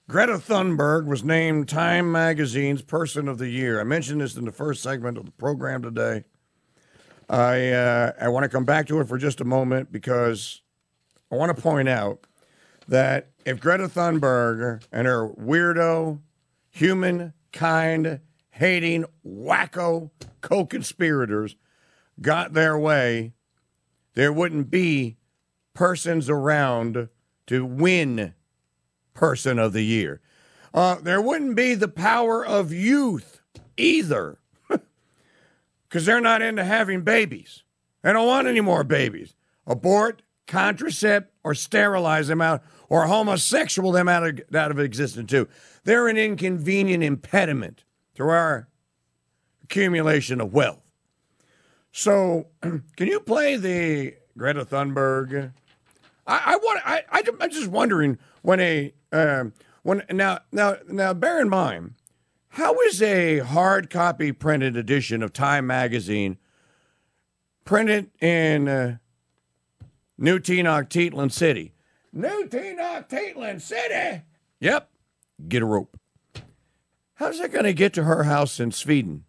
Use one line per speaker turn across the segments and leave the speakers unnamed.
Greta Thunberg was named Time Magazine's Person of the Year. I mentioned this in the first segment of the program today. I want to come back to it for just a moment because I want to point out that if Greta Thunberg and her weirdo, humankind hating, wacko co-conspirators got their way, there wouldn't be persons around to win Person of the Year. There wouldn't be the power of youth either, because they're not into having babies. They don't want any more babies. Abort, contracept, or sterilize them out, or homosexual them out of existence too. They're an inconvenient impediment to our accumulation of wealth. So, can you play the Greta Thunberg? I'm just wondering now bear in mind, how is a hard copy printed edition of Time magazine printed in New Tenochtitlan City? New Tenochtitlan City. Yep. Get a rope. How's it going to get to her house in Sweden?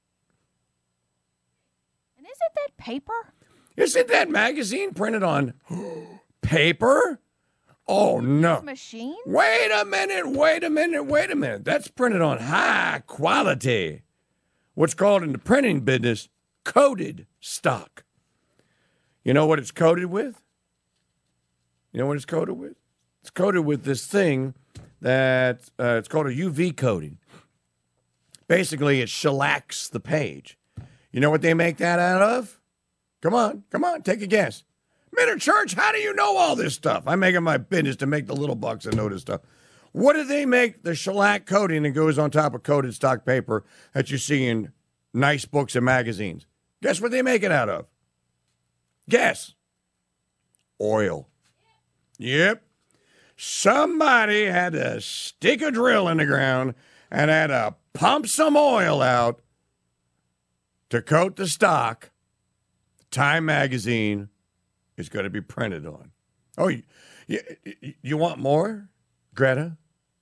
And isn't that paper?
Isn't that magazine printed on paper? Oh, no.
Machine?
Wait a minute. That's printed on high quality. What's called in the printing business, coated stock. You know what it's coated with? It's coated with this thing that it's called a UV coating. Basically, it shellacks the page. You know what they make that out of? Come on, take a guess. Minute Church, how do you know all this stuff? I make it my business to make the little bucks and know this stuff. What do they make the shellac coating that goes on top of coated stock paper that you see in nice books and magazines? Guess what they make it out of? Guess. Oil. Yep. Somebody had to stick a drill in the ground and had to pump some oil out to coat the stock Time magazine is going to be printed on. Oh, you want more, Greta?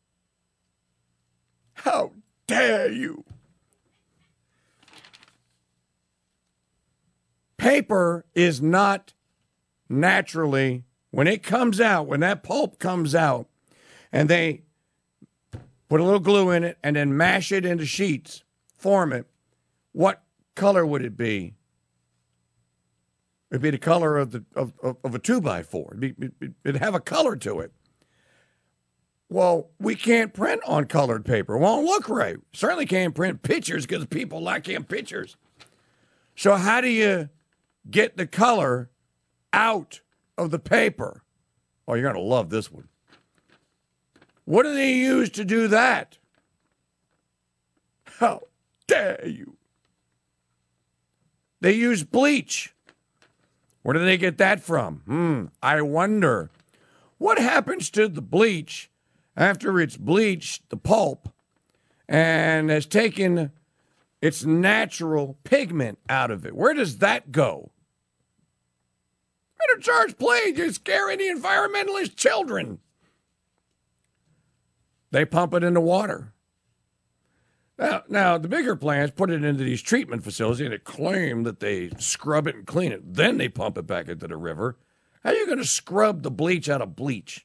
How dare you? Paper is not naturally, when it comes out, when that pulp comes out, and they put a little glue in it and then mash it into sheets, form it, what color would it be? It'd be the color of a 2x4. It'd have a color to it. Well, we can't print on colored paper. It won't look right. Certainly can't print pictures because people like in pictures. So how do you get the color out of the paper? Oh, you're going to love this one. What do they use to do that? How dare you? They use bleach. Where do they get that from? I wonder. What happens to the bleach after it's bleached the pulp and has taken its natural pigment out of it? Where does that go? Better charge, please. You're scaring the environmentalist children. They pump it into water. Now, the bigger plants put it into these treatment facilities and they claim that they scrub it and clean it. Then they pump it back into the river. How are you going to scrub the bleach out of bleach?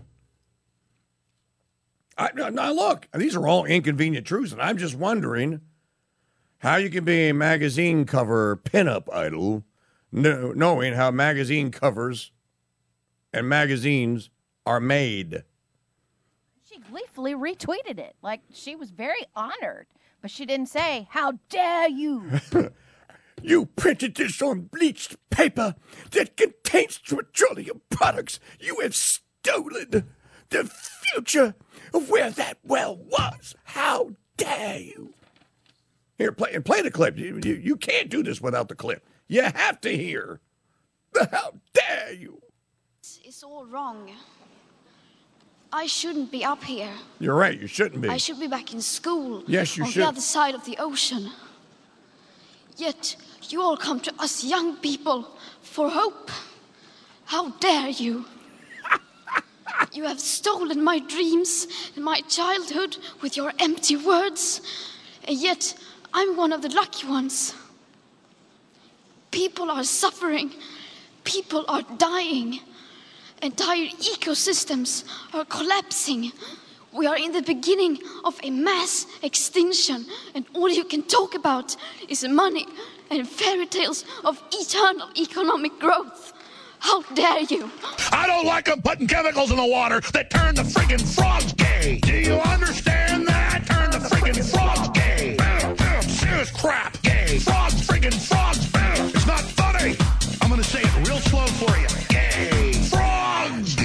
Now, look, these are all inconvenient truths, and I'm just wondering how you can be a magazine cover pinup idol knowing how magazine covers and magazines are made.
She gleefully retweeted it like she was very honored, but she didn't say, "How dare you?"
You printed this on bleached paper that contains petroleum products. You have stolen the future of where that well was. How dare you? Here, play the clip. You can't do this without the clip. You have to hear the how dare you.
It's all wrong. I shouldn't be up here.
You're right, you shouldn't be.
I should be back in school.
Yes, you
on
should.
the other side of the ocean. Yet you all come to us young people for hope. How dare you? You have stolen my dreams and my childhood with your empty words. And yet, I'm one of the lucky ones. People are suffering. People are dying. Entire ecosystems are collapsing. We are in the beginning of a mass extinction, and all you can talk about is money and fairy tales of eternal economic growth. How dare you?
I don't like them putting chemicals in the water that turn the friggin' frogs gay. Do you understand that? Turn the friggin' frogs gay. Serious crap. Gay. Frogs, friggin' frogs. It's not funny. I'm gonna say it real slow for you. Gay. Frogs.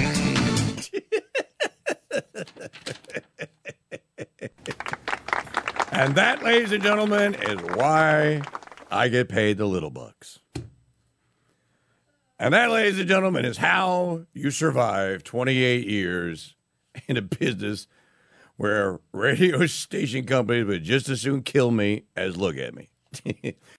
And that, ladies and gentlemen, is why I get paid the little bucks. And that, ladies and gentlemen, is how you survive 28 years in a business where radio station companies would just as soon kill me as look at me.